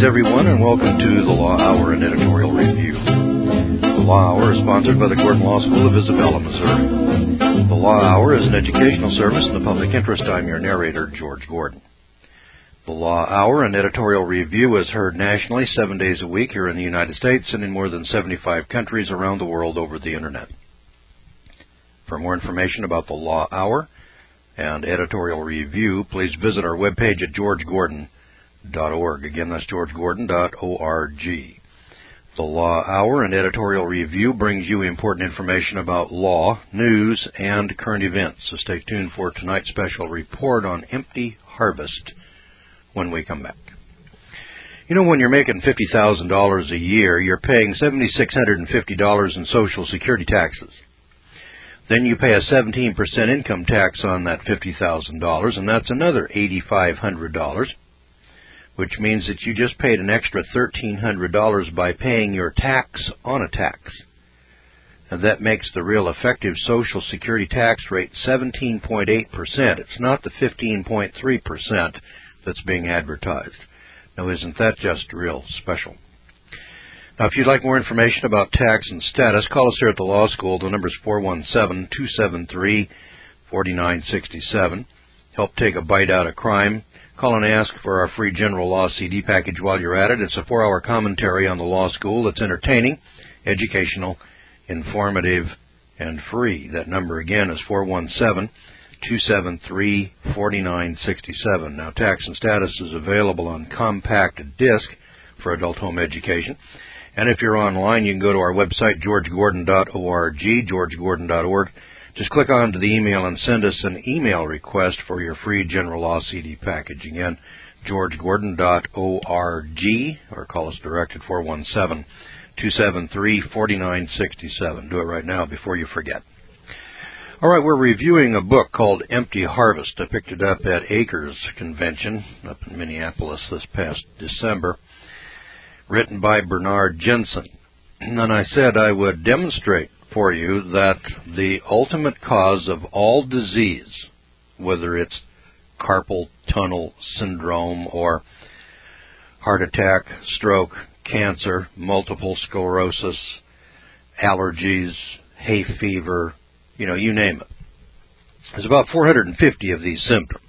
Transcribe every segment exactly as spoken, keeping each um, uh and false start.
Greetings, everyone, and welcome to the Law Hour and Editorial Review. The Law Hour is sponsored by the Gordon Law School of Isabella, Missouri. The Law Hour is an educational service in the public interest. I'm your narrator, George Gordon. The Law Hour and Editorial Review is heard nationally seven days a week here in the United States and in more than seventy-five countries around the world over the Internet. For more information about the Law Hour and Editorial Review, please visit our webpage at george gordon dot org. Again, that's george gordon dot org. The Law Hour and Editorial Review brings you important information about law, news, and current events. So stay tuned for tonight's special report on empty harvest when we come back. You know, when you're making fifty thousand dollars a year, you're paying seven thousand six hundred fifty dollars in Social Security taxes. Then you pay a seventeen percent income tax on that fifty thousand dollars, and that's another eight thousand five hundred dollars. Which means that you just paid an extra one thousand three hundred dollars by paying your tax on a tax. And that makes the real effective Social Security tax rate seventeen point eight percent. It's not the fifteen point three percent that's being advertised. Now, isn't that just real special? Now, if you'd like more information about tax and status, call us here at the Law School. The number is four one seven, two seven three, four nine six seven. Help take a bite out of crime. Call and ask for our free General Law C D package while you're at it. It's a four-hour commentary on the law school that's entertaining, educational, informative, and free. That number again is four one seven, two seven three, four nine six seven. Now, Tax and Status is available on compact disc for adult home education. And if you're online, you can go to our website, george gordon dot org, george gordon dot org. Just click on to the email and send us an email request for your free General Law C D package. Again, george gordon dot org, or call us direct at four one seven, two seven three, four nine six seven. Do it right now before you forget. All right, we're reviewing a book called Empty Harvest. I picked it up at Acres Convention up in Minneapolis this past December, written by Bernard Jensen. And I said I would demonstrate for you that the ultimate cause of all disease, whether it's carpal tunnel syndrome or heart attack, stroke, cancer, multiple sclerosis, allergies, hay fever, you know, you name it. There's about four hundred fifty of these symptoms.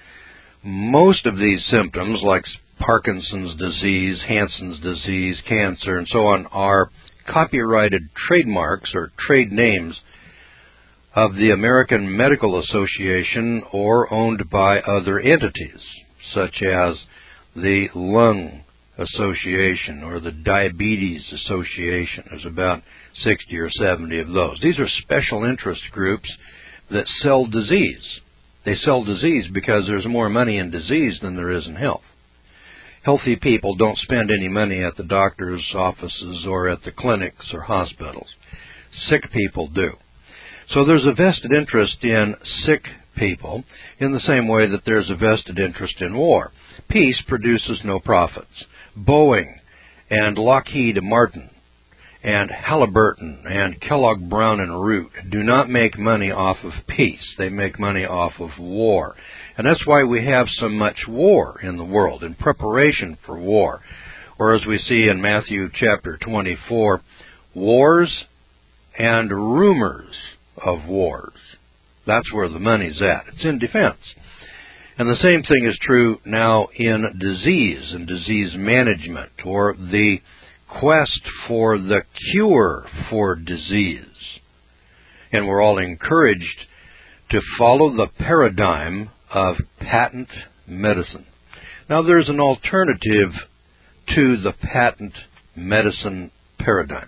Most of these symptoms, like Parkinson's disease, Hansen's disease, cancer, and so on, are copyrighted trademarks or trade names of the American Medical Association or owned by other entities, such as the Lung Association or the Diabetes Association. There's about sixty or seventy of those. These are special interest groups that sell disease. They sell disease because there's more money in disease than there is in health. Healthy people don't spend any money at the doctor's offices or at the clinics or hospitals. Sick people do. So there's a vested interest in sick people in the same way that there's a vested interest in war. Peace produces no profits. Boeing and Lockheed Martin and Halliburton and Kellogg Brown and Root do not make money off of peace. They make money off of war. And that's why we have so much war in the world, in preparation for war. Or as we see in Matthew chapter twenty-four, wars and rumors of wars. That's where the money's at. It's in defense. And the same thing is true now in disease and disease management, or the quest for the cure for disease. And we're all encouraged to follow the paradigm of patent medicine. Now, there's an alternative to the patent medicine paradigm.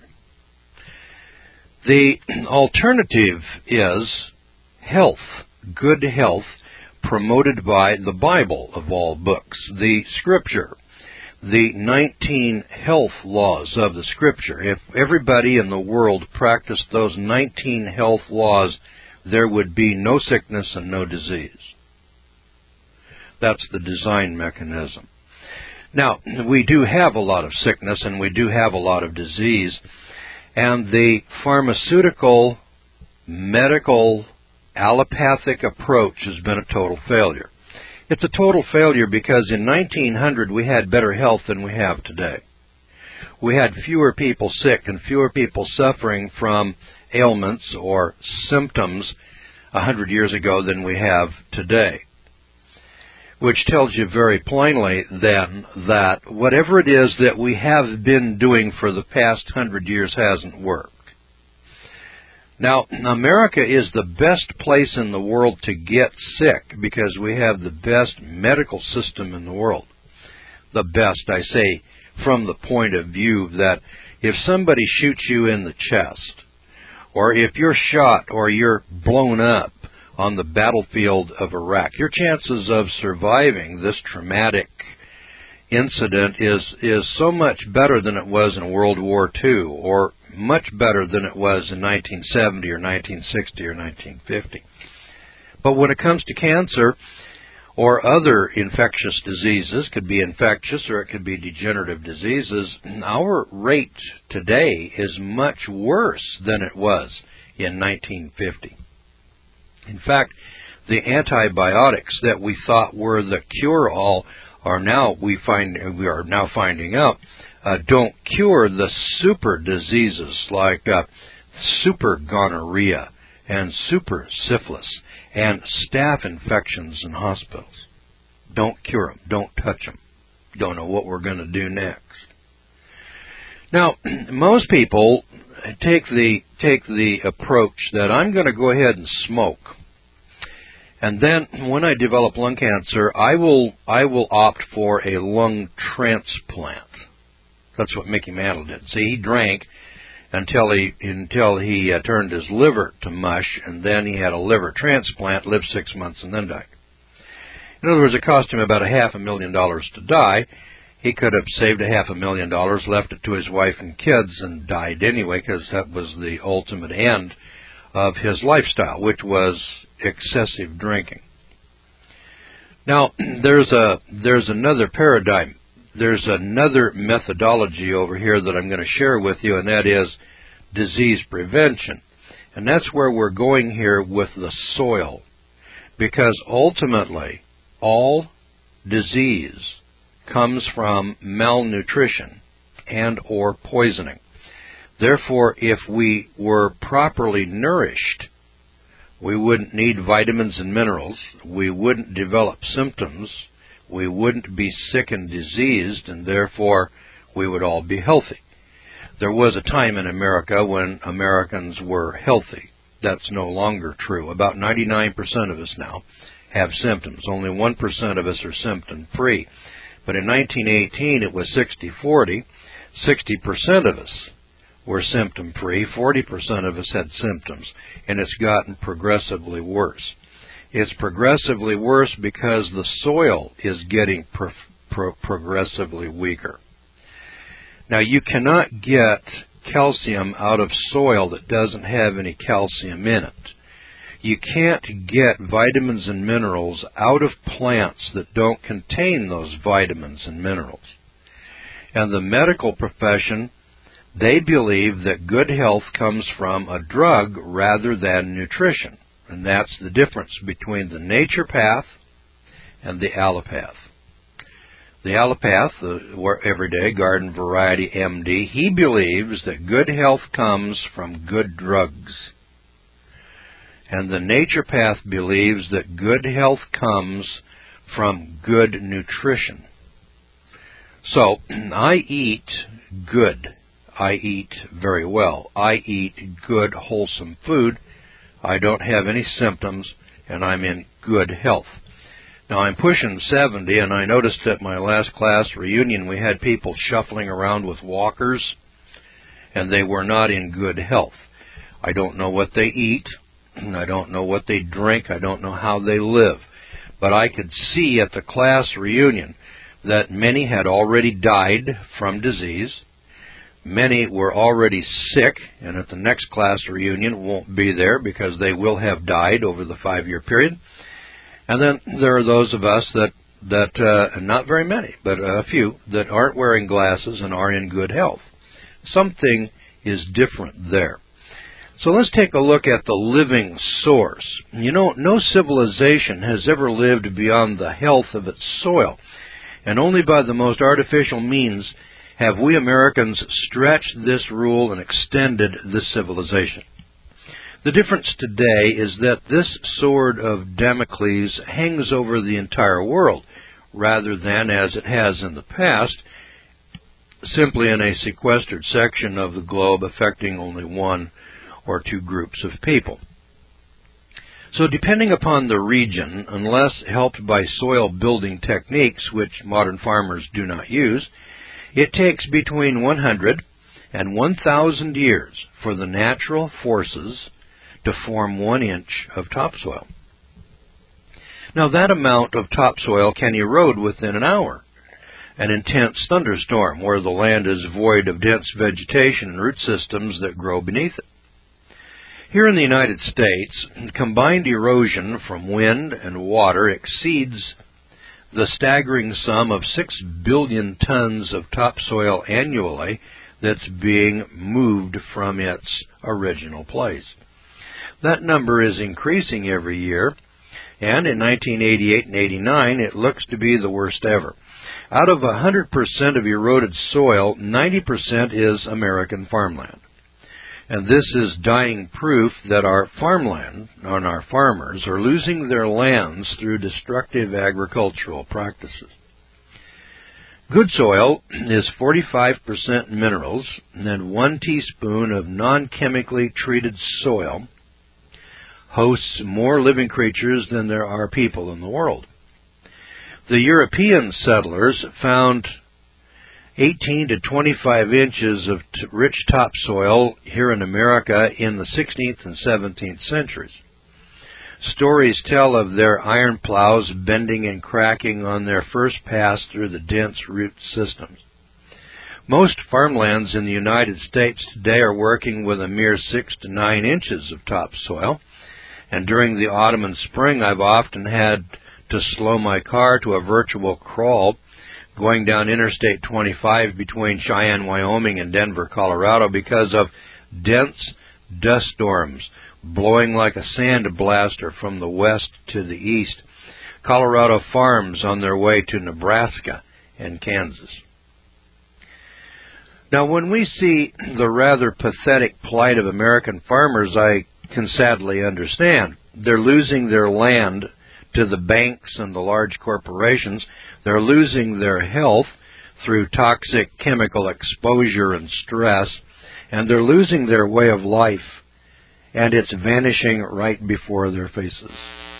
The alternative is health, good health, promoted by the Bible of all books, the Scripture, the nineteen health laws of the Scripture. If everybody in the world practiced those nineteen health laws, there would be no sickness and no disease. That's the design mechanism. Now, we do have a lot of sickness and we do have a lot of disease, and the pharmaceutical, medical, allopathic approach has been a total failure. It's a total failure because in nineteen hundred we had better health than we have today. We had fewer people sick and fewer people suffering from ailments or symptoms a hundred years ago than we have today, which tells you very plainly then that whatever it is that we have been doing for the past hundred years hasn't worked. Now, America is the best place in the world to get sick because we have the best medical system in the world. The best, I say, from the point of view that if somebody shoots you in the chest, or if you're shot or you're blown up on the battlefield of Iraq, your chances of surviving this traumatic incident is is so much better than it was in World War Two, or much better than it was in nineteen seventy or nineteen sixty or nineteen fifty. But when it comes to cancer or other infectious diseases, could be infectious or it could be degenerative diseases, our rate today is much worse than it was in nineteen fifty. In fact, the antibiotics that we thought were the cure-all are now we find we are now finding out uh, don't cure the super diseases like uh, super gonorrhea and super syphilis and staph infections in hospitals. Don't cure them. Don't touch them. Don't know what we're going to do next. Now, most people take the take the approach that I'm going to go ahead and smoke, and then when I develop lung cancer, I will I will opt for a lung transplant. That's what Mickey Mantle did. See, he drank until he until he uh, turned his liver to mush, and then he had a liver transplant, lived six months, and then died. In other words, it cost him about a half a million dollars to die. He could have saved a half a million dollars, left it to his wife and kids, and died anyway, because that was the ultimate end of his lifestyle, which was excessive drinking. Now, there's a there's another paradigm. There's another methodology over here that I'm going to share with you, and that is disease prevention. And that's where we're going here with the soil, because ultimately all disease comes from malnutrition and or poisoning. Therefore, if we were properly nourished, we wouldn't need vitamins and minerals, we wouldn't develop symptoms, we wouldn't be sick and diseased, and therefore we would all be healthy. There was a time in America when Americans were healthy. That's no longer true. About ninety-nine percent of us now have symptoms. Only one percent of us are symptom-free. But in nineteen eighteen, it was sixty forty. sixty percent of us were symptom-free. forty percent of us had symptoms. And it's gotten progressively worse. It's progressively worse because the soil is getting pro- pro- progressively weaker. Now, you cannot get calcium out of soil that doesn't have any calcium in it. You can't get vitamins and minerals out of plants that don't contain those vitamins and minerals. And the medical profession, they believe that good health comes from a drug rather than nutrition. And that's the difference between the naturopath and the allopath. The allopath, the everyday garden variety M D, he believes that good health comes from good drugs. And the naturopath believes that good health comes from good nutrition. So, I eat good. I eat very well. I eat good, wholesome food. I don't have any symptoms, and I'm in good health. Now, I'm pushing seventy, and I noticed at my last class reunion we had people shuffling around with walkers, and they were not in good health. I don't know what they eat. I don't know what they drink. I don't know how they live. But I could see at the class reunion that many had already died from disease. Many were already sick, and at the next class reunion won't be there because they will have died over the five-year period. And then there are those of us that, that uh, not very many, but a few, that aren't wearing glasses and are in good health. Something is different there. So let's take a look at the living source. You know, no civilization has ever lived beyond the health of its soil, and only by the most artificial means have we Americans stretched this rule and extended this civilization. The difference today is that this sword of Damocles hangs over the entire world, rather than, as it has in the past, simply in a sequestered section of the globe affecting only one or two groups of people. So depending upon the region, unless helped by soil building techniques, which modern farmers do not use, it takes between one hundred and one thousand years for the natural forces to form one inch of topsoil. Now that amount of topsoil can erode within an hour. An intense thunderstorm where the land is void of dense vegetation and root systems that grow beneath it. Here in the United States, combined erosion from wind and water exceeds the staggering sum of six billion tons of topsoil annually that's being moved from its original place. That number is increasing every year, and in nineteen eighty-eight and eighty-nine, it looks to be the worst ever. Out of one hundred percent of eroded soil, ninety percent is American farmland. And this is dying proof that our farmland, and our farmers, are losing their lands through destructive agricultural practices. Good soil is forty-five percent minerals, and one teaspoon of non-chemically treated soil hosts more living creatures than there are people in the world. The European settlers found eighteen to twenty-five inches of t- rich topsoil here in America in the sixteenth and seventeenth centuries. Stories tell of their iron plows bending and cracking on their first pass through the dense root systems. Most farmlands in the United States today are working with a mere six to nine inches of topsoil, and during the autumn and spring I've often had to slow my car to a virtual crawl going down Interstate twenty-five between Cheyenne, Wyoming and Denver, Colorado because of dense dust storms blowing like a sand blaster from the west to the east. Colorado farms on their way to Nebraska and Kansas. Now, when we see the rather pathetic plight of American farmers, I can sadly understand. They're losing their land to the banks and the large corporations. They're losing their health through toxic chemical exposure and stress, and they're losing their way of life, and it's vanishing right before their faces.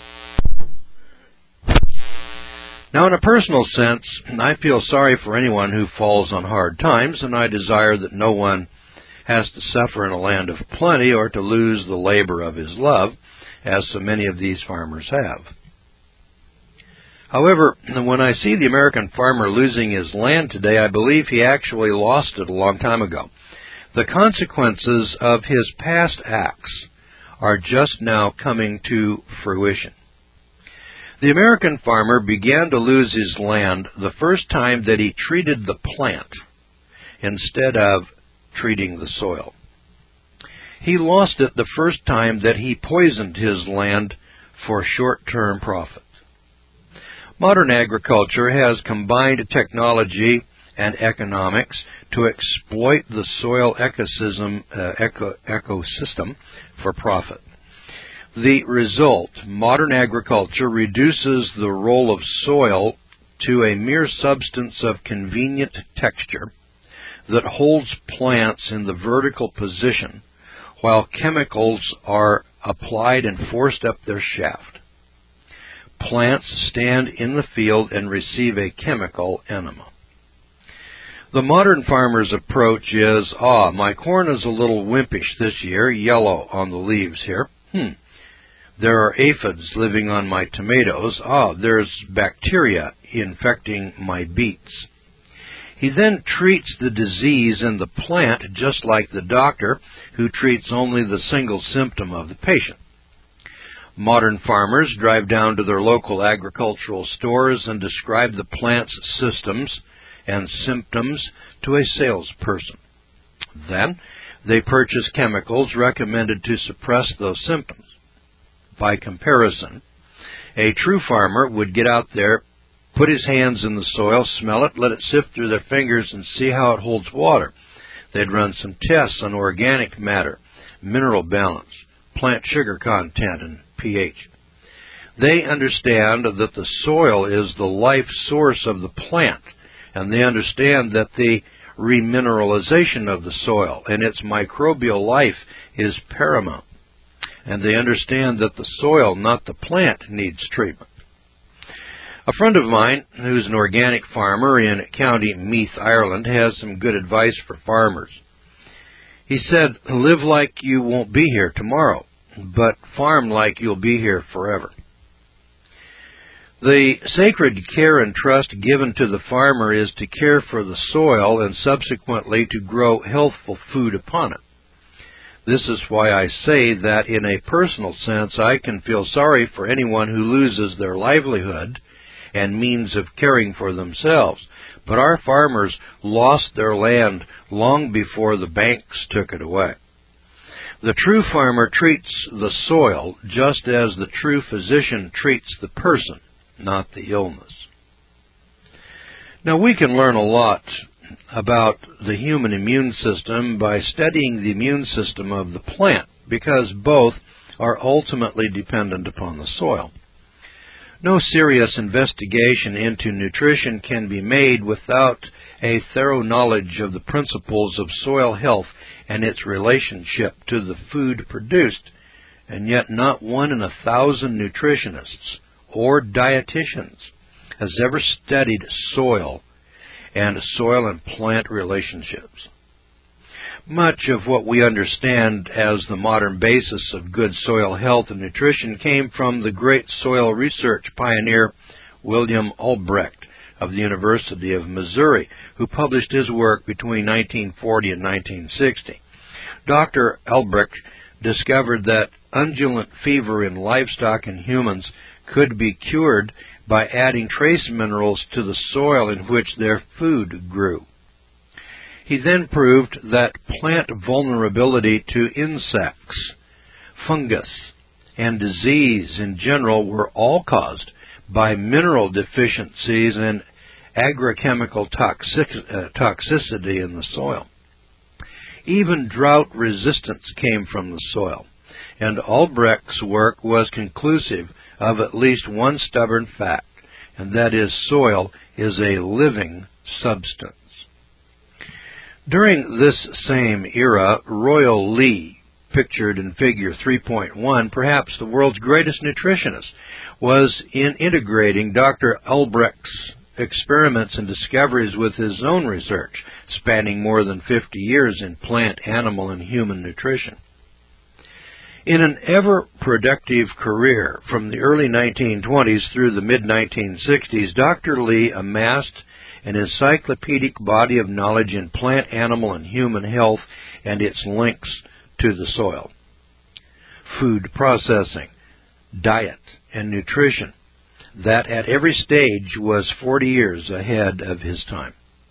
Now, in a personal sense, I feel sorry for anyone who falls on hard times, and I desire that no one has to suffer in a land of plenty or to lose the labor of his love, as so many of these farmers have. However, when I see the American farmer losing his land today, I believe he actually lost it a long time ago. The consequences of his past acts are just now coming to fruition. The American farmer began to lose his land the first time that he treated the plant instead of treating the soil. He lost it the first time that he poisoned his land for short-term profit. Modern agriculture has combined technology and economics to exploit the soil ecosystem, uh, eco, ecosystem for profit. The result, modern agriculture reduces the role of soil to a mere substance of convenient texture that holds plants in the vertical position while chemicals are applied and forced up their shaft. Plants stand in the field and receive a chemical enema. The modern farmer's approach is, ah, my corn is a little wimpish this year, yellow on the leaves here. Hmm. There are aphids living on my tomatoes. Ah, there's bacteria infecting my beets. He then treats the disease in the plant just like the doctor who treats only the single symptom of the patient. Modern farmers drive down to their local agricultural stores and describe the plant's systems and symptoms to a salesperson. Then They purchase chemicals recommended to suppress those symptoms. By comparison, a true farmer would get out there, put his hands in the soil, smell it, let it sift through their fingers, and see how it holds water. They'd run some tests on organic matter, mineral balance, plant sugar content, and pH. They understand that the soil is the life source of the plant, and they understand that the remineralization of the soil and its microbial life is paramount. And they understand that the soil, not the plant, needs treatment. A friend of mine, who's an organic farmer in County Meath, Ireland, has some good advice for farmers. He said, live like you won't be here tomorrow, but farm like you'll be here forever. The sacred care and trust given to the farmer is to care for the soil and subsequently to grow healthful food upon it. This is why I say that in a personal sense I can feel sorry for anyone who loses their livelihood and means of caring for themselves. But our farmers lost their land long before the banks took it away. The true farmer treats the soil just as the true physician treats the person, not the illness. Now, we can learn a lot about the human immune system by studying the immune system of the plant, because both are ultimately dependent upon the soil. No serious investigation into nutrition can be made without a thorough knowledge of the principles of soil health and its relationship to the food produced, and yet not one in a thousand nutritionists or dietitians has ever studied soil and soil and plant relationships. Much of what we understand as the modern basis of good soil health and nutrition came from the great soil research pioneer William Albrecht of the University of Missouri, who published his work between nineteen forty and nineteen sixty. Doctor Albrecht discovered that undulant fever in livestock and humans could be cured by adding trace minerals to the soil in which their food grew. He then proved that plant vulnerability to insects, fungus, and disease in general were all caused by mineral deficiencies and agrochemical toxic, uh, toxicity in the soil. Even drought resistance came from the soil, and Albrecht's work was conclusive of at least one stubborn fact, and that is soil is a living substance. During this same era, Royal Lee, pictured in figure three point one, perhaps the world's greatest nutritionist, was in integrating Doctor Albrecht's experiments and discoveries with his own research, spanning more than fifty years in plant, animal, and human nutrition. In an ever-productive career from the early nineteen twenties through the mid nineteen sixties, Doctor Lee amassed an encyclopedic body of knowledge in plant, animal, and human health and its links to the soil, food processing, diet, and nutrition, that at every stage was forty years ahead of his time.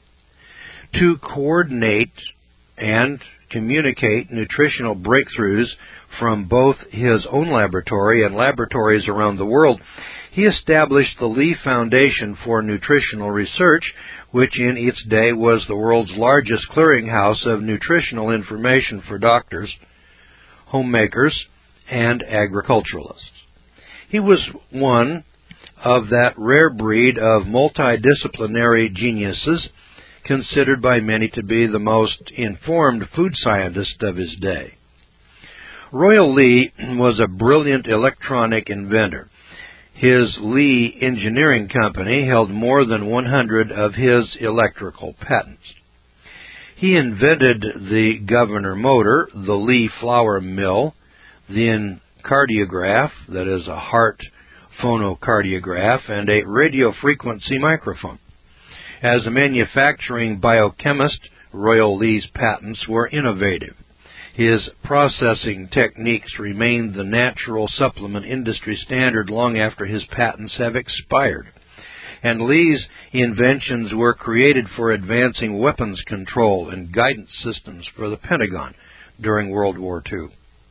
To coordinate and communicate nutritional breakthroughs from both his own laboratory and laboratories around the world, he established the Lee Foundation for Nutritional Research, which in its day was the world's largest clearinghouse of nutritional information for doctors, homemakers, and agriculturalists. He was one of that rare breed of multidisciplinary geniuses considered by many to be the most informed food scientist of his day. Royal Lee was a brilliant electronic inventor. His Lee Engineering Company held more than one hundred of his electrical patents. He invented the governor motor, the Lee flour mill, the encardiograph, that is a heart phonocardiograph, and a radio frequency microphone. As a manufacturing biochemist, Royal Lee's patents were innovative. His processing techniques remained the natural supplement industry standard long after his patents have expired. And Lee's inventions were created for advancing weapons control and guidance systems for the Pentagon, during World War Two.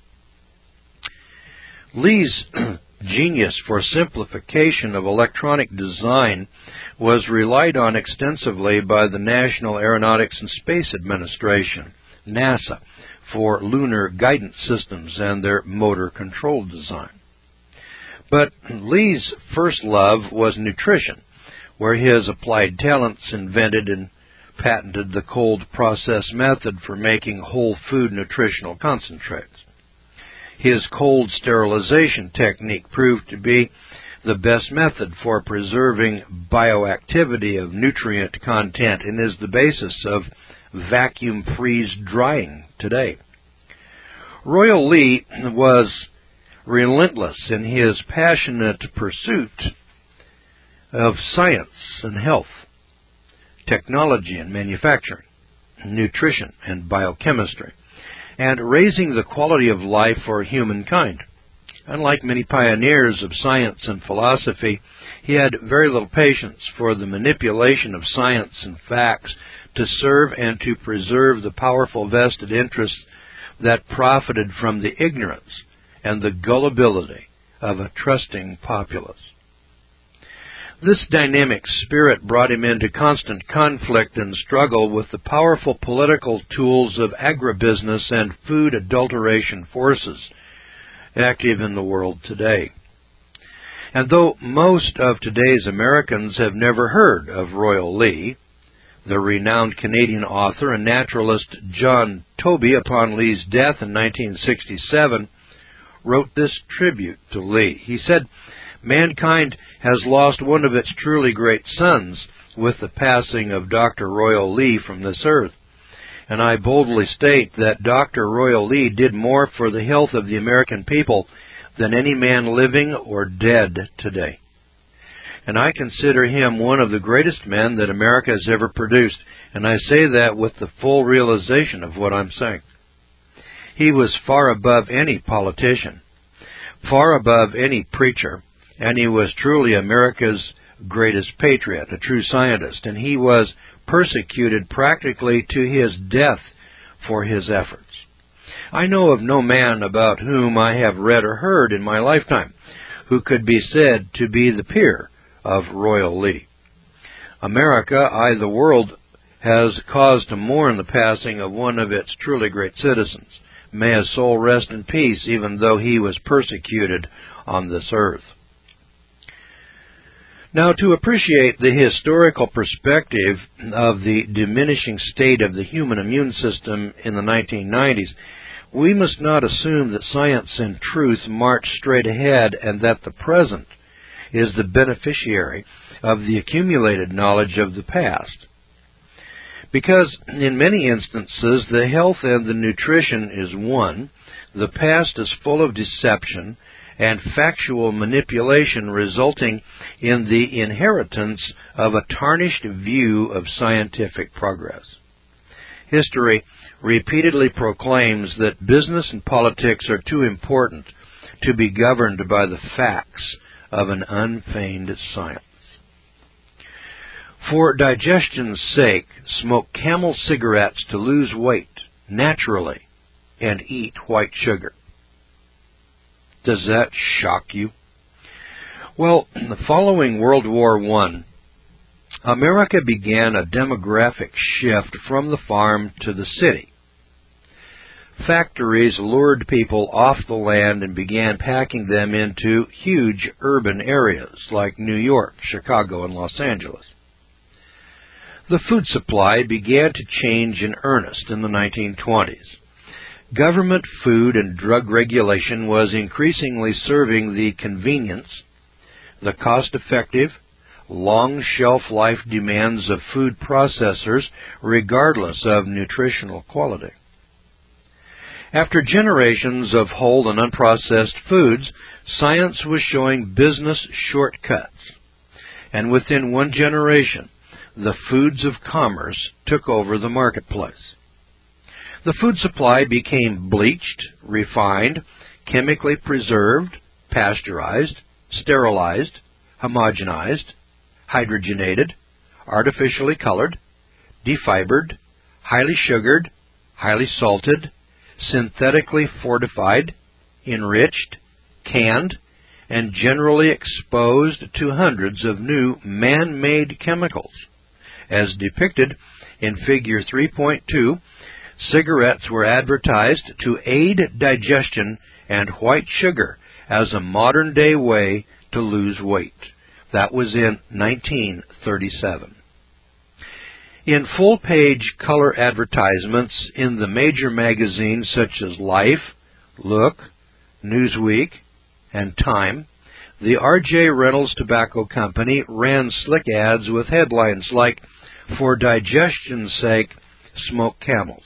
Lee's genius for simplification of electronic design was relied on extensively by the National Aeronautics and Space Administration, NASA, for lunar guidance systems and their motor control design. But Lee's first love was nutrition, where his applied talents invented and patented the cold process method for making whole food nutritional concentrates. His cold sterilization technique proved to be the best method for preserving bioactivity of nutrient content and is the basis of vacuum freeze drying today. Royal Lee was relentless in his passionate pursuit of science and health, technology and manufacturing, nutrition and biochemistry, and raising the quality of life for humankind. Unlike many pioneers of science and philosophy, he had very little patience for the manipulation of science and facts to serve and to preserve the powerful vested interests that profited from the ignorance and the gullibility of a trusting populace. This dynamic spirit brought him into constant conflict and struggle with the powerful political tools of agribusiness and food adulteration forces active in the world today. And though most of today's Americans have never heard of Royal Lee, the renowned Canadian author and naturalist John Toby, upon Lee's death in nineteen sixty-seven, wrote this tribute to Lee. He said, "Mankind has lost one of its truly great sons with the passing of Doctor Royal Lee from this earth. And I boldly state that Doctor Royal Lee did more for the health of the American people than any man living or dead today. And I consider him one of the greatest men that America has ever produced, and I say that with the full realization of what I'm saying. He was far above any politician, far above any preacher, and he was truly America's greatest patriot, a true scientist, and he was persecuted practically to his death for his efforts. I know of no man about whom I have read or heard in my lifetime who could be said to be the peer of Royal Lee. America, aye, the world, has cause to mourn the passing of one of its truly great citizens. May his soul rest in peace, even though he was persecuted on this earth." Now, to appreciate the historical perspective of the diminishing state of the human immune system in the nineteen nineties, we must not assume that science and truth march straight ahead and that the present is the beneficiary of the accumulated knowledge of the past. Because in many instances, the health and the nutrition is one, the past is full of deception and factual manipulation, resulting in the inheritance of a tarnished view of scientific progress. History repeatedly proclaims that business and politics are too important to be governed by the facts of an unfeigned science. For digestion's sake, smoke Camel cigarettes to lose weight naturally and eat white sugar. Does that shock you? Well, following World War One, America began a demographic shift from the farm to the city. Factories lured people off the land and began packing them into huge urban areas like New York, Chicago, and Los Angeles. The food supply began to change in earnest in the nineteen twenties. Government food and drug regulation was increasingly serving the convenience, the cost-effective, long shelf life demands of food processors, regardless of nutritional quality. After generations of whole and unprocessed foods, science was showing business shortcuts. And within one generation, the foods of commerce took over the marketplace. The food supply became bleached, refined, chemically preserved, pasteurized, sterilized, homogenized, hydrogenated, artificially colored, defibered, highly sugared, highly salted, synthetically fortified, enriched, canned, and generally exposed to hundreds of new man-made chemicals. As depicted in Figure three point two, cigarettes were advertised to aid digestion and white sugar as a modern-day way to lose weight. That was in nineteen thirty-seven. In full-page color advertisements in the major magazines such as Life, Look, Newsweek, and Time, the R J Reynolds Tobacco Company ran slick ads with headlines like, "For digestion's sake, smoke Camels."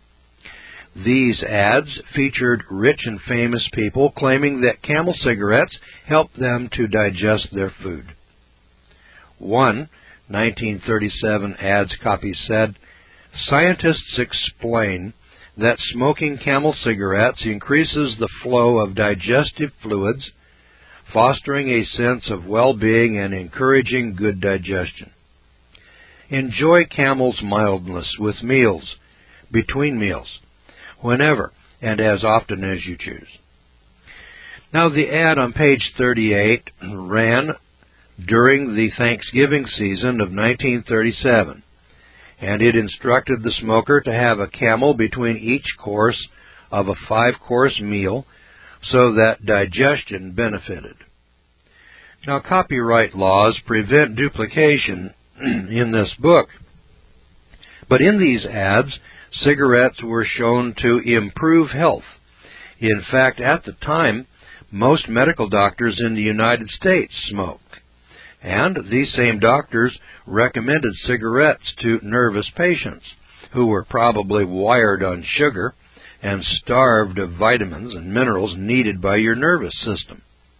These ads featured rich and famous people claiming that Camel cigarettes helped them to digest their food. One nineteen thirty-seven ad's copy said, "Scientists explain that smoking Camel cigarettes increases the flow of digestive fluids, fostering a sense of well-being and encouraging good digestion. Enjoy Camel's mildness with meals, between meals, whenever and as often as you choose." Now, the ad on page thirty-eight ran during the Thanksgiving season of nineteen thirty-seven, and it instructed the smoker to have a Camel between each course of a five-course meal so that digestion benefited. Now, copyright laws prevent duplication in this book, but in these ads, cigarettes were shown to improve health. In fact, at the time, most medical doctors in the United States smoked. And these same doctors recommended cigarettes to nervous patients who were probably wired on sugar and starved of vitamins and minerals needed by your nervous system.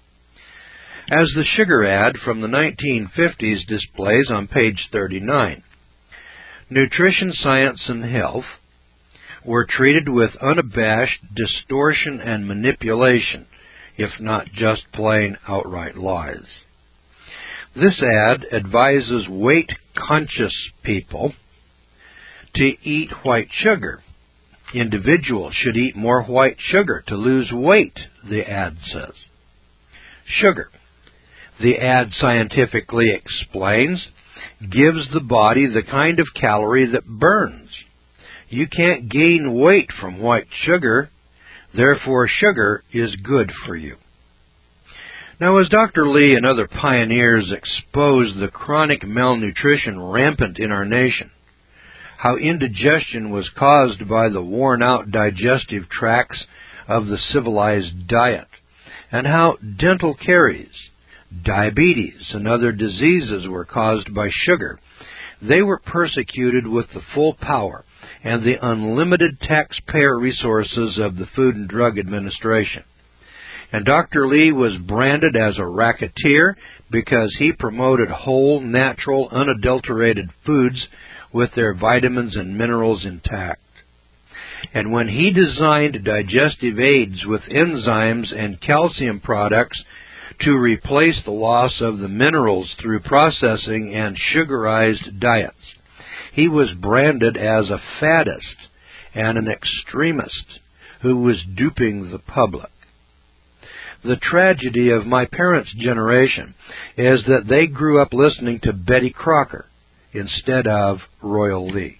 As the sugar ad from the nineteen fifties displays on page thirty-nine, nutrition, science, and health were treated with unabashed distortion and manipulation, if not just plain outright lies. This ad advises weight-conscious people to eat white sugar. Individuals should eat more white sugar to lose weight, the ad says. Sugar, the ad scientifically explains, gives the body the kind of calorie that burns. You can't gain weight from white sugar, therefore sugar is good for you. Now, as Doctor Lee and other pioneers exposed the chronic malnutrition rampant in our nation, how indigestion was caused by the worn-out digestive tracts of the civilized diet, and how dental caries, diabetes, and other diseases were caused by sugar, they were persecuted with the full power and the unlimited taxpayer resources of the Food and Drug Administration. And Doctor Lee was branded as a racketeer because he promoted whole, natural, unadulterated foods with their vitamins and minerals intact. And when he designed digestive aids with enzymes and calcium products to replace the loss of the minerals through processing and sugarized diets, he was branded as a faddist and an extremist who was duping the public. The tragedy of my parents' generation is that they grew up listening to Betty Crocker instead of Royal Lee.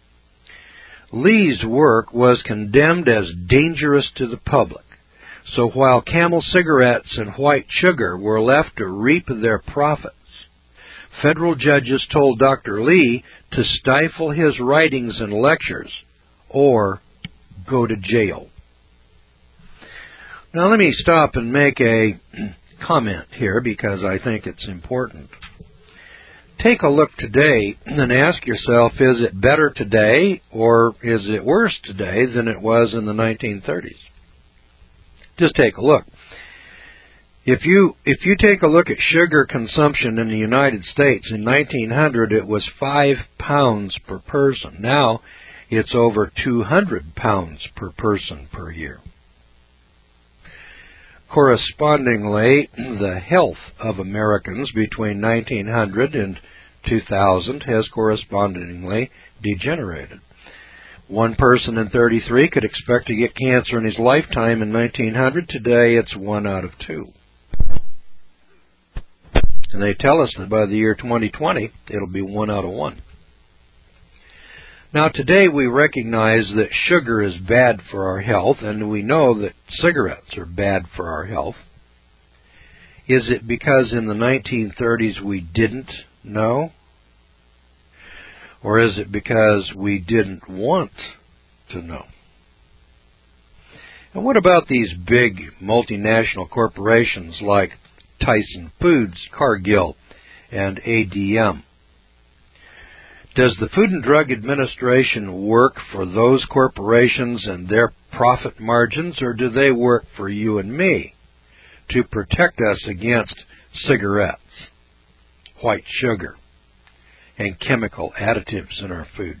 Lee's work was condemned as dangerous to the public, so while Camel cigarettes and white sugar were left to reap their profits, federal judges told Doctor Lee to stifle his writings and lectures or go to jail. Now let me stop and make a comment here because I think it's important. Take a look today and ask yourself, is it better today or is it worse today than it was in the nineteen thirties? Just take a look. If you if you take a look at sugar consumption in the United States, in nineteen hundred it was five pounds per person. Now it's over two hundred pounds per person per year. Correspondingly, the health of Americans between nineteen hundred and two thousand has correspondingly degenerated. One person in thirty-three could expect to get cancer in his lifetime in nineteen hundred. Today, it's one out of two. And they tell us that by the year twenty twenty, it'll be one out of one. Now, today we recognize that sugar is bad for our health, and we know that cigarettes are bad for our health. Is it because in the nineteen thirties we didn't know? Or is it because we didn't want to know? And what about these big multinational corporations like Tyson Foods, Cargill, and A D M? Does the Food and Drug Administration work for those corporations and their profit margins, or do they work for you and me to protect us against cigarettes, white sugar, and chemical additives in our foods?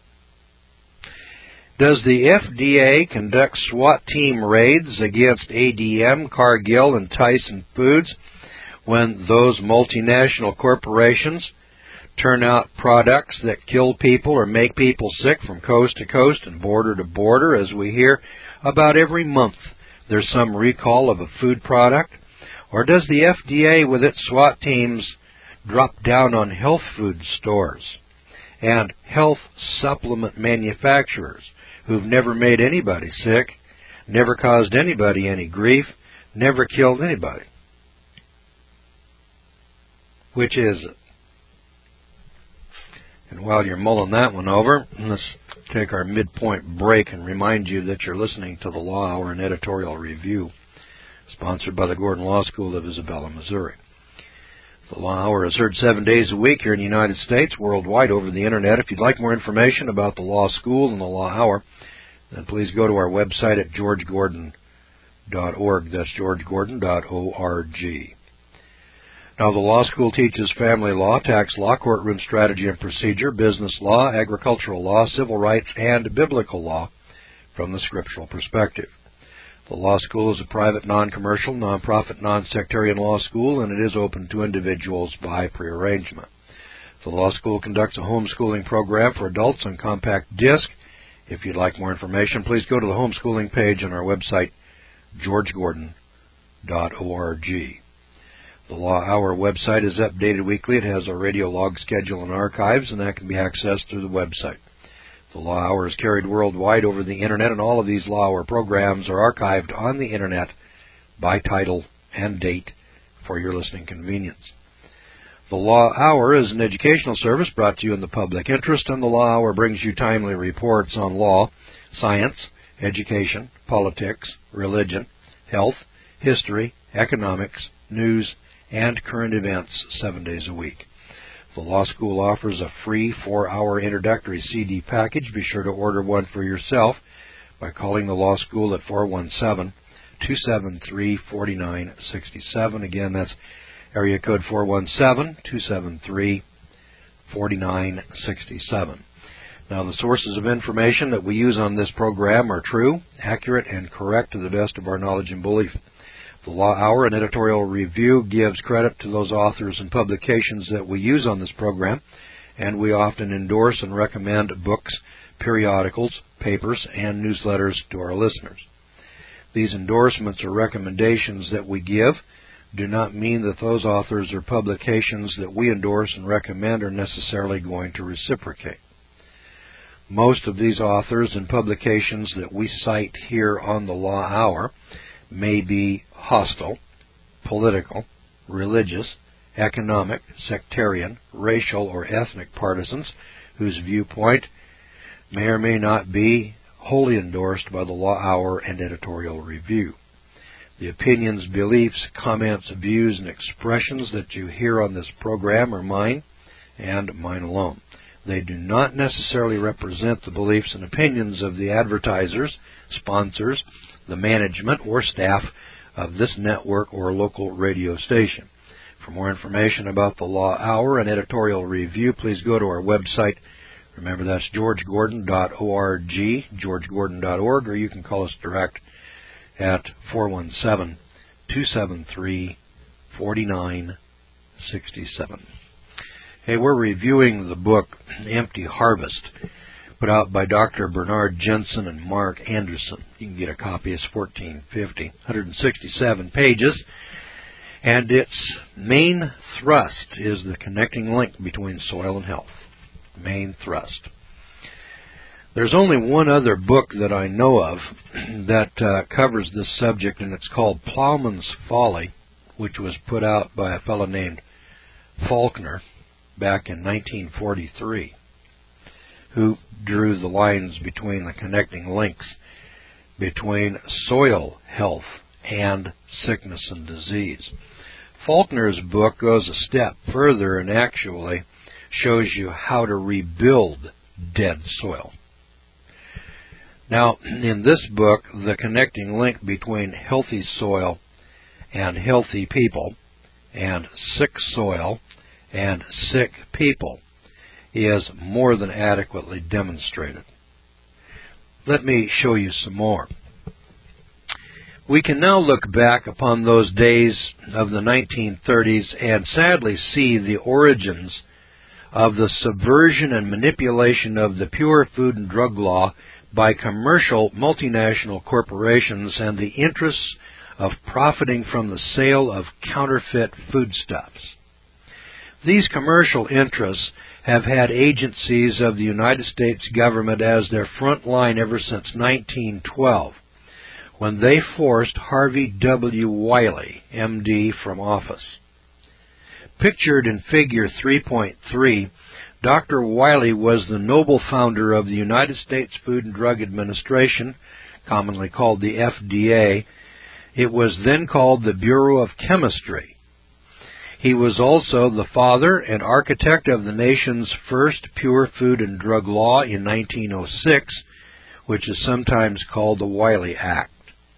Does the F D A conduct SWAT team raids against A D M, Cargill, and Tyson Foods when those multinational corporations turn out products that kill people or make people sick from coast to coast and border to border, as we hear about every month there's some recall of a food product? Or does the F D A with its SWAT teams drop down on health food stores and health supplement manufacturers who've never made anybody sick, never caused anybody any grief, never killed anybody? Which is it? And while you're mulling that one over, let's take our midpoint break and remind you that you're listening to the Law Hour and Editorial Review, sponsored by the Gordon Law School of Isabella, Missouri. The Law Hour is heard seven days a week here in the United States, worldwide over the Internet. If you'd like more information about the Law School and the Law Hour, then please go to our website at george gordon dot org. That's george gordon dot org. Now, the law school teaches family law, tax law, courtroom strategy and procedure, business law, agricultural law, civil rights, and biblical law from the scriptural perspective. The law school is a private, non-commercial, non-profit, non-sectarian law school, and it is open to individuals by prearrangement. The law school conducts a homeschooling program for adults on compact disc. If you'd like more information, please go to the homeschooling page on our website, george gordon dot org. The Law Hour website is updated weekly. It has a radio log schedule and archives, and that can be accessed through the website. The Law Hour is carried worldwide over the Internet, and all of these Law Hour programs are archived on the Internet by title and date for your listening convenience. The Law Hour is an educational service brought to you in the public interest, and the Law Hour brings you timely reports on law, science, education, politics, religion, health, history, economics, news, and current events seven days a week. The law school offers a free four-hour introductory C D package. Be sure to order one for yourself by calling the law school at four one seven, two seven three, four nine six seven. Again, that's area code four one seven, two seven three, four nine six seven. Now, the sources of information that we use on this program are true, accurate, and correct to the best of our knowledge and belief. The Law Hour and Editorial Review gives credit to those authors and publications that we use on this program, and we often endorse and recommend books, periodicals, papers, and newsletters to our listeners. These endorsements or recommendations that we give do not mean that those authors or publications that we endorse and recommend are necessarily going to reciprocate. Most of these authors and publications that we cite here on the Law Hour may be hostile, political, religious, economic, sectarian, racial, or ethnic partisans whose viewpoint may or may not be wholly endorsed by the Law Hour and Editorial Review. The opinions, beliefs, comments, views, and expressions that you hear on this program are mine and mine alone. They do not necessarily represent the beliefs and opinions of the advertisers, sponsors, the management, or staff of this network or local radio station. For more information about the Law Hour and Editorial Review, please go to our website. Remember, that's george gordon dot org, george gordon dot org, or you can call us direct at four one seven, two seven three, four nine six seven. Hey, we're reviewing the book Empty Harvest put out by Doctor Bernard Jensen and Mark Anderson. You can get a copy. It's fourteen fifty, one hundred sixty-seven pages. And its main thrust is the connecting link between soil and health. Main thrust. There's only one other book that I know of that uh, covers this subject, and it's called Plowman's Folly, which was put out by a fellow named Faulkner back in nineteen forty-three, who drew the lines between the connecting links between soil health and sickness and disease. Faulkner's book goes a step further and actually shows you how to rebuild dead soil. Now, in this book, the connecting link between healthy soil and healthy people and sick soil and sick people is more than adequately demonstrated. Let me show you some more. We can now look back upon those days of the nineteen thirties and sadly see the origins of the subversion and manipulation of the pure food and drug law by commercial multinational corporations and the interests of profiting from the sale of counterfeit foodstuffs. These commercial interests have had agencies of the United States government as their front line ever since nineteen twelve, when they forced Harvey W. Wiley, M D, from office. Pictured in Figure three point three, Doctor Wiley was the noble founder of the United States Food and Drug Administration, commonly called the F D A. It was then called the Bureau of Chemistry. He was also the father and architect of the nation's first pure food and drug law in nineteen oh six, which is sometimes called the Wiley Act.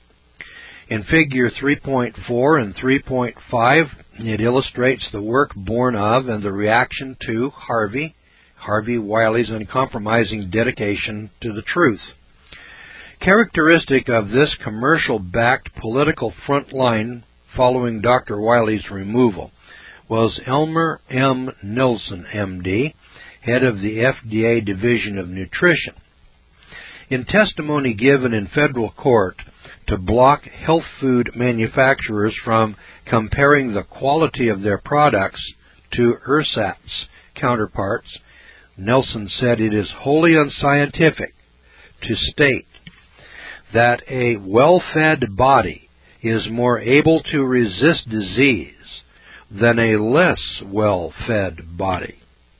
In Figure three point four and three point five, it illustrates the work born of and the reaction to Harvey, Harvey Wiley's uncompromising dedication to the truth. Characteristic of this commercial-backed political front line following Doctor Wiley's removal was Elmer M. Nelson, M D, head of the F D A Division of Nutrition. In testimony given in federal court to block health food manufacturers from comparing the quality of their products to ersatz counterparts, Nelson said it is wholly unscientific to state that a well-fed body is more able to resist disease than a less well-fed body.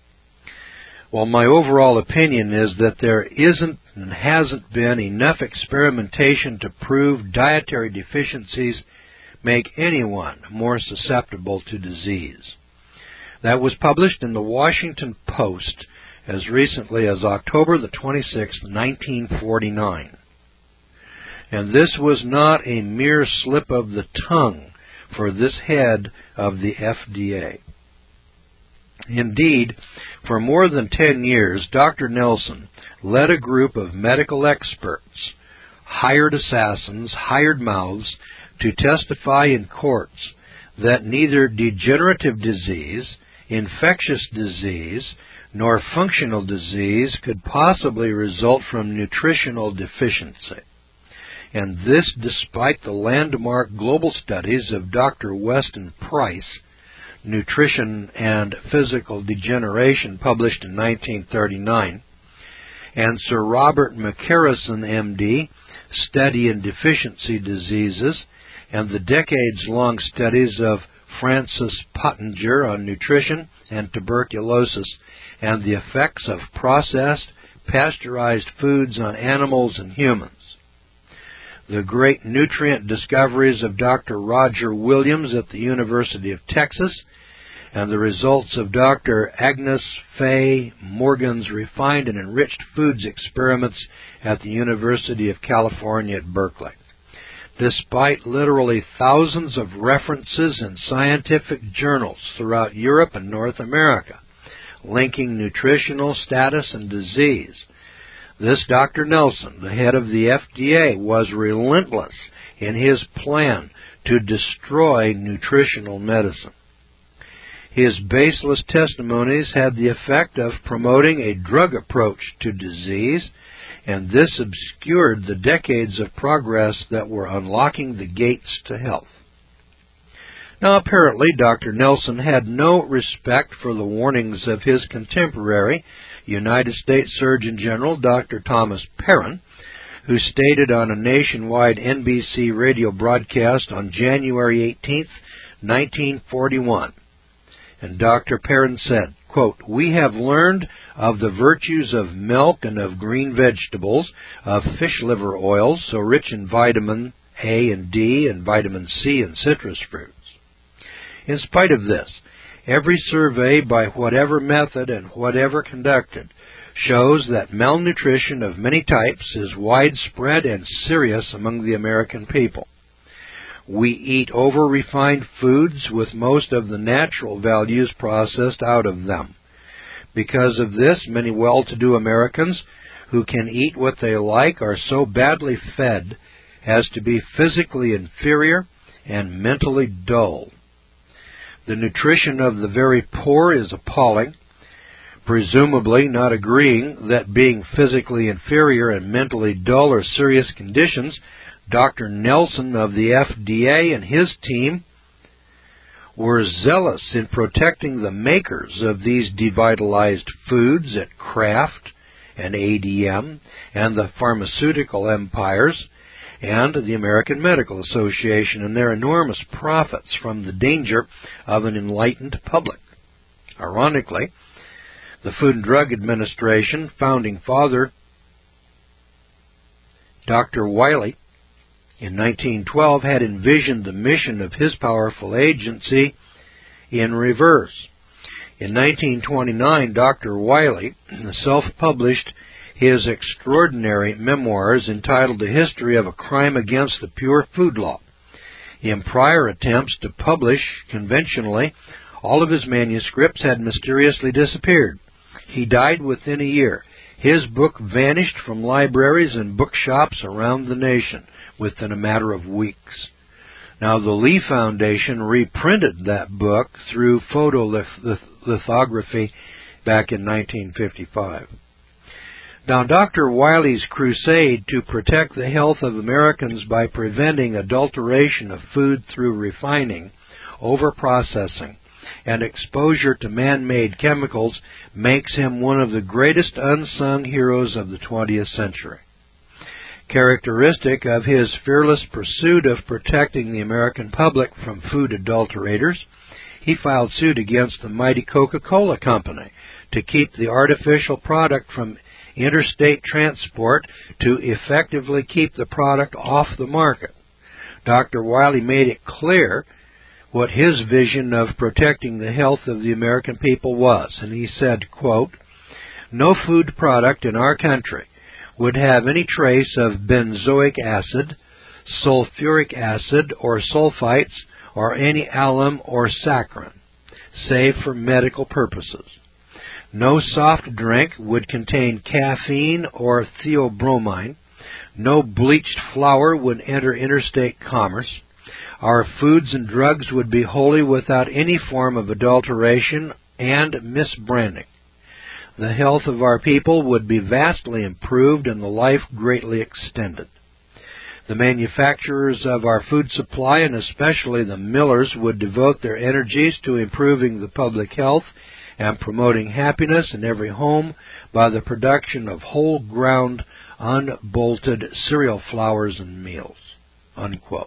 Well, my overall opinion is that there isn't and hasn't been enough experimentation to prove dietary deficiencies make anyone more susceptible to disease. That was published in the Washington Post as recently as October the twenty-sixth, nineteen forty-nine. And this was not a mere slip of the tongue for this head of the F D A. Indeed, for more than ten years, Doctor Nelson led a group of medical experts, hired assassins, hired mouths, to testify in courts that neither degenerative disease, infectious disease, nor functional disease could possibly result from nutritional deficiency. And this despite the landmark global studies of Doctor Weston Price, Nutrition and Physical Degeneration, published in nineteen thirty-nine, and Sir Robert McCarrison, M D, Study in Deficiency Diseases, and the decades-long studies of Francis Pottinger on nutrition and tuberculosis and the effects of processed, pasteurized foods on animals and humans. The great nutrient discoveries of Doctor Roger Williams at the University of Texas, and the results of Doctor Agnes Faye Morgan's refined and enriched foods experiments at the University of California at Berkeley. Despite literally thousands of references in scientific journals throughout Europe and North America linking nutritional status and disease, this Doctor Nelson, the head of the F D A, was relentless in his plan to destroy nutritional medicine. His baseless testimonies had the effect of promoting a drug approach to disease, and this obscured the decades of progress that were unlocking the gates to health. Now, apparently, Doctor Nelson had no respect for the warnings of his contemporary, United States Surgeon General Doctor Thomas Perrin, who stated on a nationwide N B C radio broadcast on January eighteenth, nineteen forty-one, and Doctor Perrin said, quote, "We have learned of the virtues of milk and of green vegetables, of fish liver oils, so rich in vitamin A and D and vitamin C and citrus fruits. In spite of this, every survey by whatever method and whatever conducted shows that malnutrition of many types is widespread and serious among the American people. We eat over-refined foods with most of the natural values processed out of them. Because of this, many well-to-do Americans who can eat what they like are so badly fed as to be physically inferior and mentally dull. The nutrition of the very poor is appalling." Presumably not agreeing that being physically inferior and mentally dull are serious conditions, Doctor Nelson of the F D A and his team were zealous in protecting the makers of these devitalized foods at Kraft and A D M and the pharmaceutical empires and the American Medical Association and their enormous profits from the danger of an enlightened public. Ironically, the Food and Drug Administration founding father, Doctor Wiley, in nineteen twelve had envisioned the mission of his powerful agency in reverse. In nineteen twenty-nine, Doctor Wiley self-published his extraordinary memoirs entitled The History of a Crime Against the Pure Food Law. In prior attempts to publish conventionally, all of his manuscripts had mysteriously disappeared. He died within a year. His book vanished from libraries and bookshops around the nation within a matter of weeks. Now, the Lee Foundation reprinted that book through photolithography back in nineteen fifty-five. Now, Doctor Wiley's crusade to protect the health of Americans by preventing adulteration of food through refining, overprocessing, and exposure to man-made chemicals makes him one of the greatest unsung heroes of the twentieth century. Characteristic of his fearless pursuit of protecting the American public from food adulterators, he filed suit against the mighty Coca-Cola Company to keep the artificial product from interstate transport to effectively keep the product off the market. Doctor Wiley made it clear what his vision of protecting the health of the American people was, and he said, quote, "No food product in our country would have any trace of benzoic acid, sulfuric acid, or sulfites, or any alum or saccharin, save for medical purposes. No soft drink would contain caffeine or theobromine. No bleached flour would enter interstate commerce. Our foods and drugs would be wholly without any form of adulteration and misbranding. The health of our people would be vastly improved and the life greatly extended. The manufacturers of our food supply, and especially the millers, would devote their energies to improving the public health and promoting happiness in every home by the production of whole-ground, unbolted cereal flours and meals." Unquote.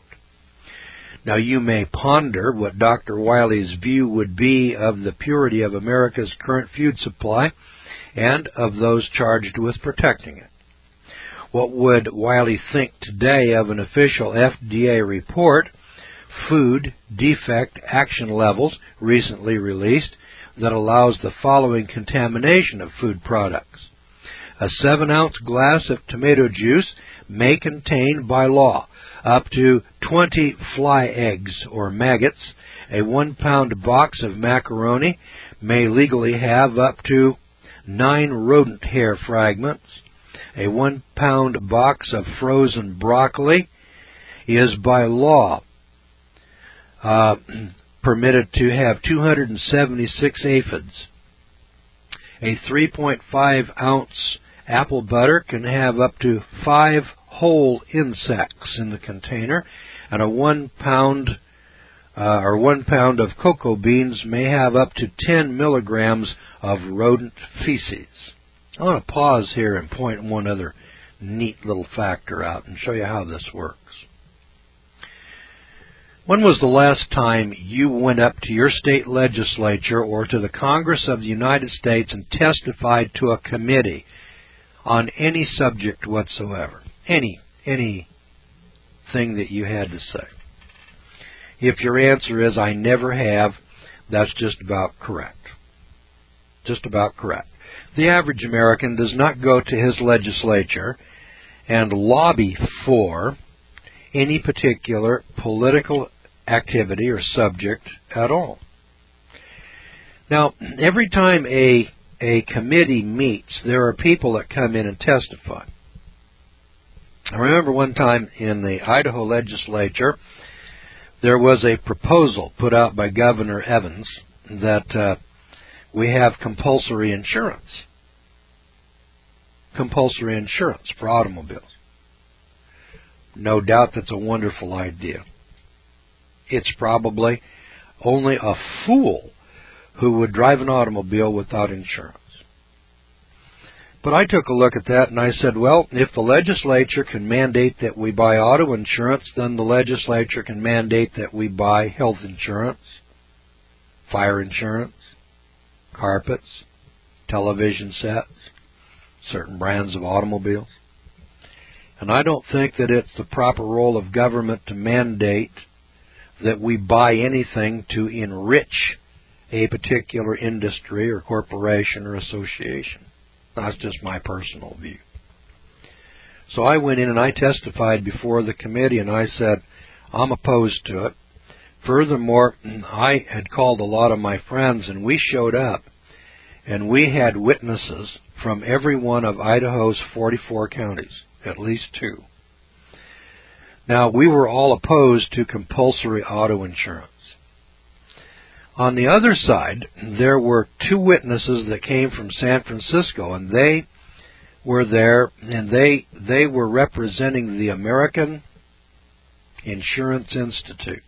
Now, you may ponder what Doctor Wiley's view would be of the purity of America's current food supply and of those charged with protecting it. What would Wiley think today of an official F D A report, Food Defect Action Levels, recently released, that allows the following contamination of food products? A seven-ounce glass of tomato juice may contain, by law, up to twenty fly eggs or maggots. A one-pound box of macaroni may legally have up to nine rodent hair fragments. A one-pound box of frozen broccoli is by law uh, permitted to have two hundred seventy-six aphids. A three point five ounce apple butter can have up to five whole insects in the container, and a one pound uh, or one pound of cocoa beans may have up to ten milligrams of rodent feces. I want to pause here and point one other neat little factor out and show you how this works. When was the last time you went up to your state legislature or to the Congress of the United States and testified to a committee on any subject whatsoever? Any, any thing that you had to say? If your answer is, I never have, that's just about correct. Just about correct. The average American does not go to his legislature and lobby for any particular political activity or subject at all. Now, every time a, a committee meets, there are people that come in and testify. I remember one time in the Idaho legislature, there was a proposal put out by Governor Evans that uh, we have compulsory insurance. Compulsory insurance for automobiles. No doubt that's a wonderful idea. It's probably only a fool who would drive an automobile without insurance. But I took a look at that and I said, well, if the legislature can mandate that we buy auto insurance, then the legislature can mandate that we buy health insurance, fire insurance, carpets, television sets, certain brands of automobiles. And I don't think that it's the proper role of government to mandate that we buy anything to enrich a particular industry or corporation or association. That's just my personal view. So I went in and I testified before the committee and I said, I'm opposed to it. Furthermore, I had called a lot of my friends and we showed up and we had witnesses from every one of Idaho's forty-four counties, at least two. Now, we were all opposed to compulsory auto insurance. On the other side, there were two witnesses that came from San Francisco, and they were there, and they they were representing the American Insurance Institute.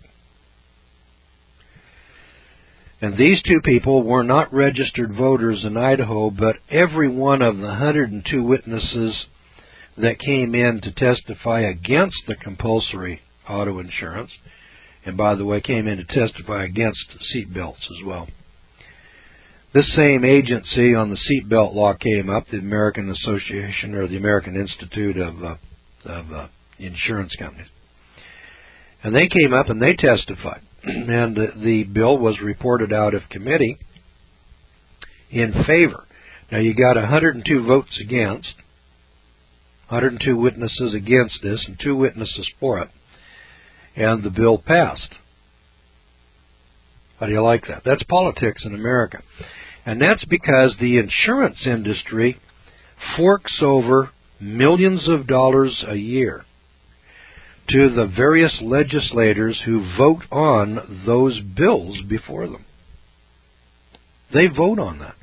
And these two people were not registered voters in Idaho, but every one of the one hundred two witnesses that came in to testify against the compulsory auto insurance, and by the way, came in to testify against seat belts as well. This same agency on the seat belt law came up, the American Association or the American Institute of, uh, of uh, Insurance Companies. And they came up and they testified. And the, the bill was reported out of committee in favor. Now you got one hundred two votes against, one hundred two witnesses against this, and two witnesses for it. And the bill passed. How do you like that? That's politics in America. And that's because the insurance industry forks over millions of dollars a year to the various legislators who vote on those bills before them. They vote on that.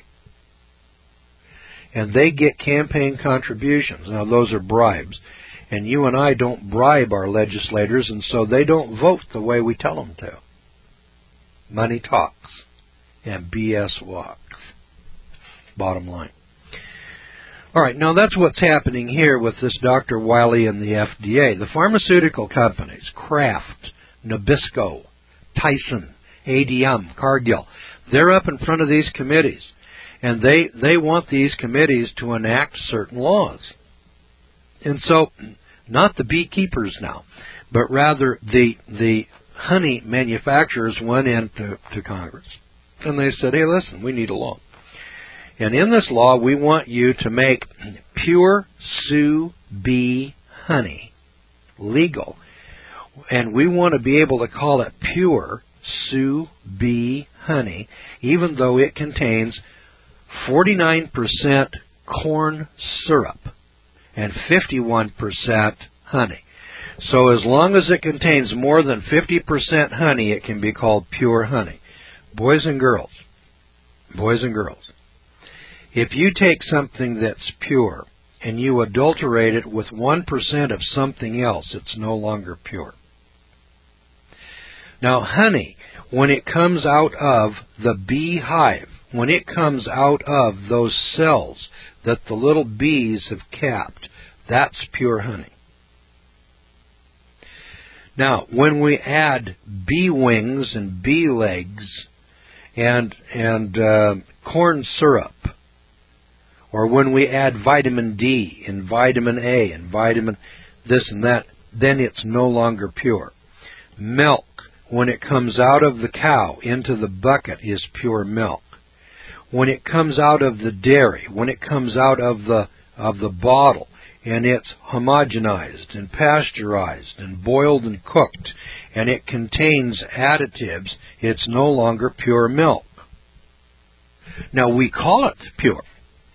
And they get campaign contributions. Now, those are bribes. And you and I don't bribe our legislators, and so they don't vote the way we tell them to. Money talks, and B S walks. Bottom line. All right, now that's what's happening here with this Doctor Wiley and the F D A. The pharmaceutical companies, Kraft, Nabisco, Tyson, A D M, Cargill, they're up in front of these committees, and they, they want these committees to enact certain laws. And so, not the beekeepers now, but rather the the honey manufacturers went into to Congress. And they said, hey, listen, we need a law. And in this law, we want you to make pure Sioux bee honey legal. And we want to be able to call it pure Sioux bee honey, even though it contains forty-nine percent corn syrup and fifty-one percent honey. So as long as it contains more than fifty percent honey, it can be called pure honey. Boys and girls, boys and girls, if you take something that's pure and you adulterate it with one percent of something else, it's no longer pure. Now, honey, when it comes out of the bee hive, when it comes out of those cells that the little bees have capped, that's pure honey. Now, when we add bee wings and bee legs and, and uh, corn syrup, or when we add vitamin D and vitamin A and vitamin this and that, then it's no longer pure. Milk, when it comes out of the cow into the bucket, is pure milk. When it comes out of the dairy, when it comes out of the of the bottle, and it's homogenized and pasteurized and boiled and cooked, and it contains additives, it's no longer pure milk. Now, we call it pure.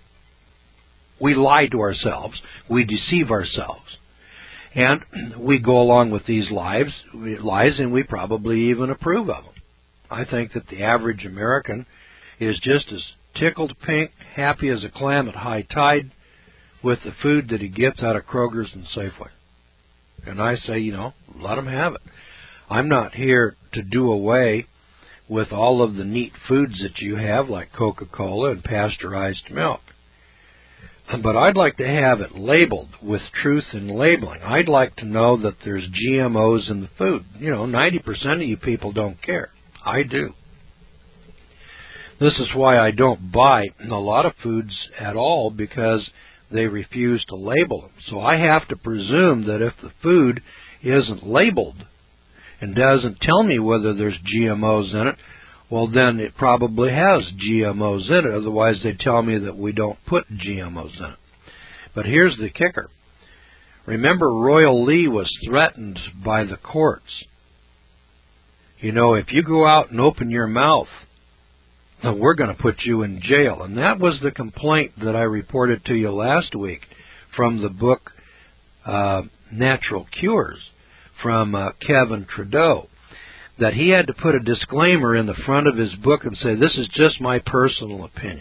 We lie to ourselves. We deceive ourselves. And we go along with these lies, lies, and we probably even approve of them. I think that the average American is just as tickled pink, happy as a clam at high tide with the food that he gets out of Kroger's and Safeway. And I say, you know, let them have it. I'm not here to do away with all of the neat foods that you have, like Coca-Cola and pasteurized milk. But I'd like to have it labeled with truth in labeling. I'd like to know that there's G M Os in the food. You know, ninety percent of you people don't care. I do. This is why I don't buy a lot of foods at all, because they refuse to label them. So I have to presume that if the food isn't labeled and doesn't tell me whether there's G M Os in it, well, then it probably has G M Os in it. Otherwise, they tell me that we don't put G M Os in it. But here's the kicker. Remember, Royal Lee was threatened by the courts. You know, if you go out and open your mouth, we're going to put you in jail. And that was the complaint that I reported to you last week from the book uh, Natural Cures from uh, Kevin Trudeau, that he had to put a disclaimer in the front of his book and say, this is just my personal opinion.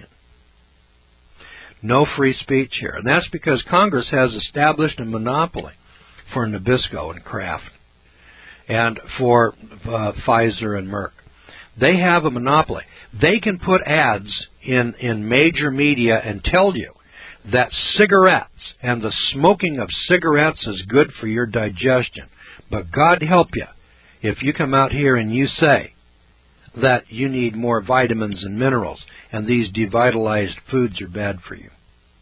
No free speech here. And that's because Congress has established a monopoly for Nabisco and Kraft and for uh, Pfizer and Merck. They have a monopoly. They can put ads in, in major media and tell you that cigarettes and the smoking of cigarettes is good for your digestion. But God help you if you come out here and you say that you need more vitamins and minerals and these devitalized foods are bad for you.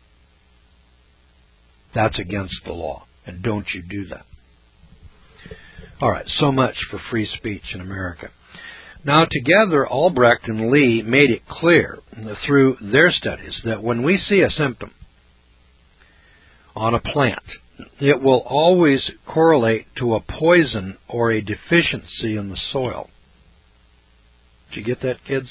That's against the law, and don't you do that. All right, so much for free speech in America. Now, together, Albrecht and Lee made it clear through their studies that when we see a symptom on a plant, it will always correlate to a poison or a deficiency in the soil. Did you get that, kids?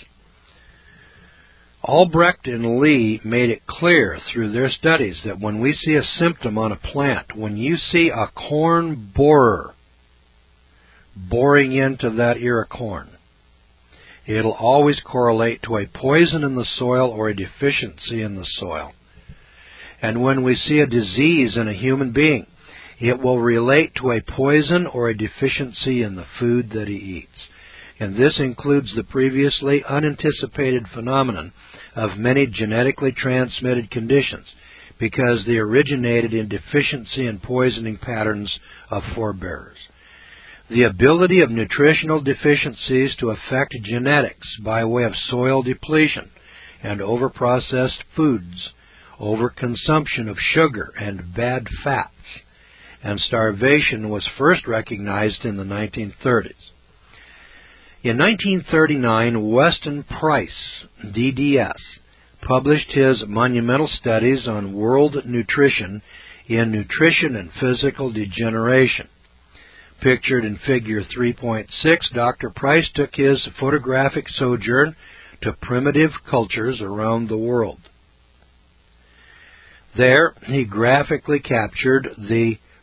Albrecht and Lee made it clear through their studies that when we see a symptom on a plant, when you see a corn borer boring into that ear of corn, it'll always correlate to a poison in the soil or a deficiency in the soil. And when we see a disease in a human being, it will relate to a poison or a deficiency in the food that he eats. And this includes the previously unanticipated phenomenon of many genetically transmitted conditions because they originated in deficiency and poisoning patterns of forebears. The ability of nutritional deficiencies to affect genetics by way of soil depletion and overprocessed foods, overconsumption of sugar and bad fats, and starvation was first recognized in the nineteen thirties. In nineteen thirty-nine, Weston Price, D D S, published his monumental studies on world nutrition in Nutrition and Physical Degeneration. Pictured in Figure three point six, Doctor Price took his photographic sojourn to primitive cultures around the world. There, he graphically captured the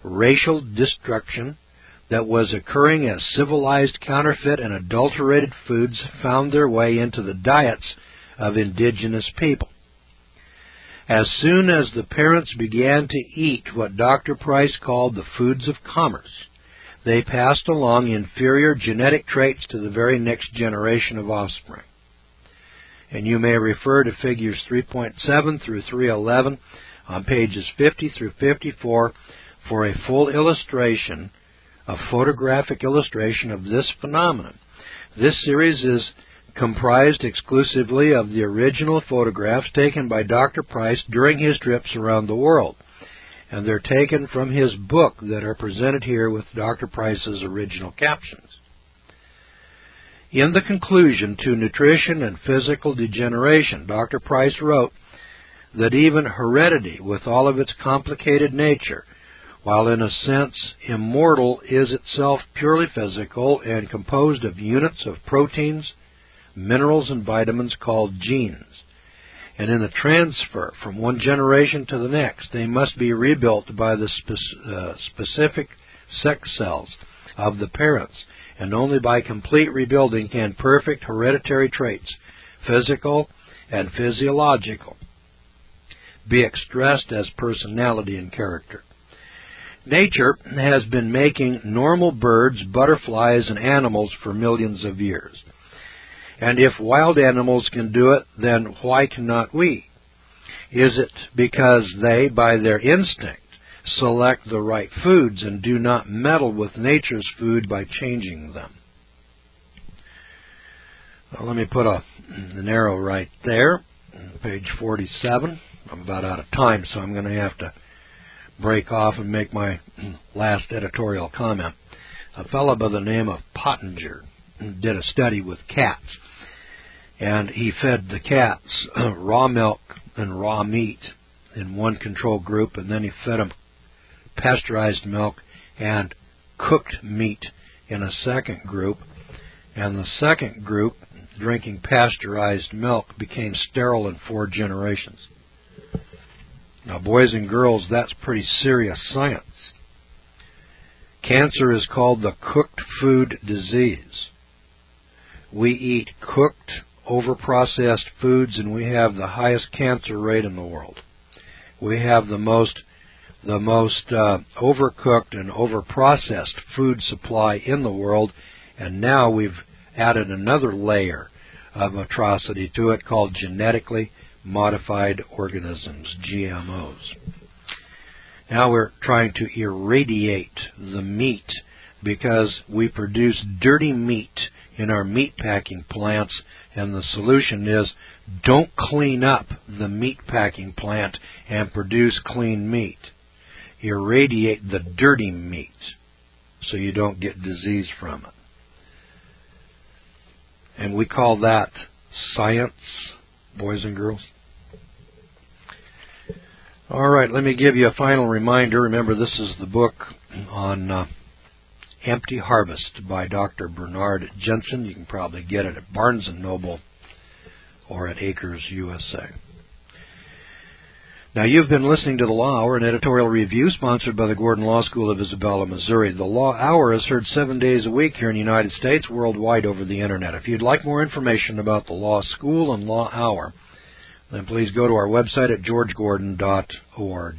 racial destruction that was occurring as civilized counterfeit and adulterated foods found their way into the diets of indigenous people. As soon as the parents began to eat what Doctor Price called the foods of commerce, they passed along inferior genetic traits to the very next generation of offspring. And you may refer to figures three point seven through three eleven on pages fifty through fifty-four for a full illustration, a photographic illustration of this phenomenon. This series is comprised exclusively of the original photographs taken by Doctor Price during his trips around the world, and they're taken from his book that are presented here with Doctor Price's original captions. In the conclusion to Nutrition and Physical Degeneration, Doctor Price wrote that even heredity, with all of its complicated nature, while in a sense immortal, is itself purely physical and composed of units of proteins, minerals, and vitamins called genes. And in the transfer from one generation to the next, they must be rebuilt by the spe- uh, specific sex cells of the parents, and only by complete rebuilding can perfect hereditary traits, physical and physiological, be expressed as personality and character. Nature has been making normal birds, butterflies, and animals for millions of years. And if wild animals can do it, then why cannot we? Is it because they, by their instinct, select the right foods and do not meddle with nature's food by changing them? Well, let me put a, an arrow right there, page forty-seven. I'm about out of time, so I'm going to have to break off and make my last editorial comment. A fellow by the name of Pottinger did a study with cats, and he fed the cats uh, raw milk and raw meat in one control group, and then he fed them pasteurized milk and cooked meat in a second group, and the second group, drinking pasteurized milk, became sterile in four generations. Now, boys and girls, that's pretty serious science. Cancer is called the cooked food disease. We eat cooked, overprocessed foods, and we have the highest cancer rate in the world. We have the most, the most uh, overcooked and overprocessed food supply in the world, and now we've added another layer of atrocity to it called genetically modified organisms, G M Os. Now we're trying to irradiate the meat because we produce dirty meat in our meat packing plants, and the solution is don't clean up the meat packing plant and produce clean meat. Irradiate the dirty meat so you don't get disease from it. And we call that science, boys and girls. All right, let me give you a final reminder. Remember, this is the book on uh, Empty Harvest by Doctor Bernard Jensen. You can probably get it at Barnes and Noble or at Acres U S A. Now, you've been listening to the Law Hour, an editorial review sponsored by the Gordon Law School of Isabella, Missouri. The Law Hour is heard seven days a week here in the United States, worldwide over the Internet. If you'd like more information about the Law School and Law Hour, then please go to our website at george gordon dot org.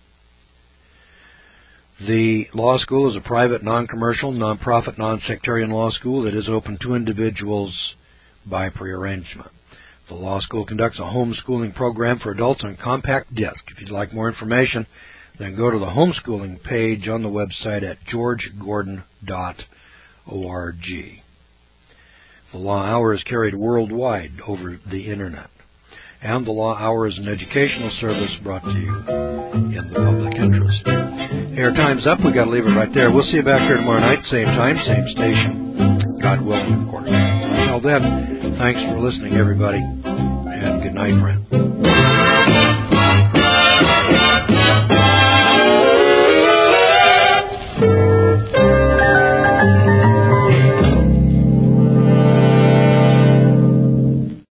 The law school is a private, non-commercial, non-profit, non-sectarian law school that is open to individuals by prearrangement. The law school conducts a homeschooling program for adults on compact disc. If you'd like more information, then go to the homeschooling page on the website at george gordon dot org. The Law Hour is carried worldwide over the Internet. And the Law Hour is an educational service brought to you in the public interest. Hey, our time's up. We've got to leave it right there. We'll see you back here tomorrow night, same time, same station. God willing, of course. Until then, thanks for listening, everybody, and good night, friend.